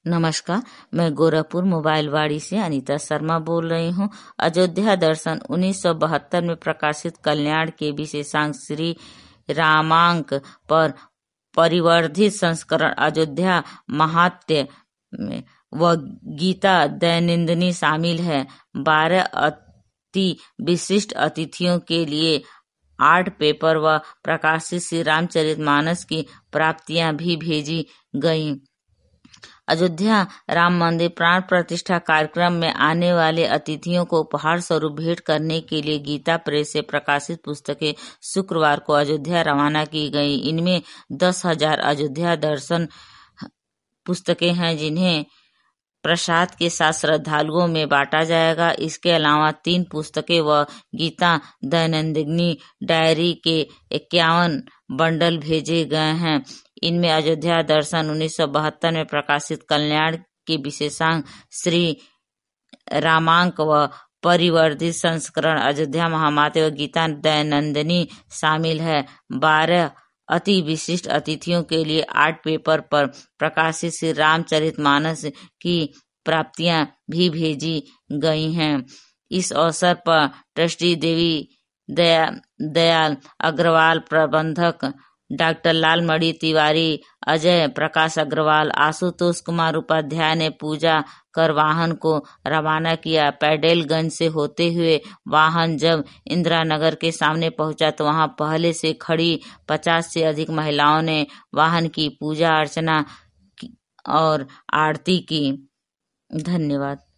नमस्कार, मैं गोरखपुर मोबाइल वाड़ी से अनीता शर्मा बोल रही हूँ। अयोध्या दर्शन 1972 में प्रकाशित कल्याण के विशेषांक श्री रामांक पर परिवर्धित संस्करण अयोध्या महात्म्य में व गीता दैनंदिनी शामिल है। 12 अति विशिष्ट अतिथियों के लिए आर्ट पेपर व प्रकाशित श्री रामचरितमानस की प्राप्तियां भी भेजी गईं। अयोध्या राम मंदिर प्राण प्रतिष्ठा कार्यक्रम में आने वाले अतिथियों को उपहार स्वरूप भेंट करने के लिए गीता प्रेस से प्रकाशित पुस्तकें शुक्रवार को अयोध्या रवाना की गई। इनमें 10,000 अयोध्या दर्शन पुस्तकें हैं, जिन्हें प्रसाद के साथ श्रद्धालुओं में बांटा जाएगा। इसके अलावा 3 पुस्तकें व गीता दैनंदिनी डायरी के 51 बंडल भेजे गए हैं। इनमें अयोध्या दर्शन 1972 में प्रकाशित कल्याण के विशेषांक श्री रामांक व परिवर्धित संस्करण अयोध्या महात्म्य व गीता दैनंदिनी शामिल है। 12 अति विशिष्ट अतिथियों के लिए आर्ट पेपर पर प्रकाशित श्री रामचरितमानस की प्राप्तियां भी भेजी गई हैं। इस अवसर पर ट्रस्टी देवी दयाल अग्रवाल, प्रबंधक डॉक्टर लालमणि तिवारी, अजय प्रकाश अग्रवाल, आशुतोष कुमार उपाध्याय ने पूजा कर वाहन को रवाना किया। पैडेलगंज से होते हुए वाहन जब इंदिरा नगर के सामने पहुंचा तो वहां पहले से खड़ी 50 से अधिक महिलाओं ने वाहन की पूजा अर्चना और आरती की। धन्यवाद।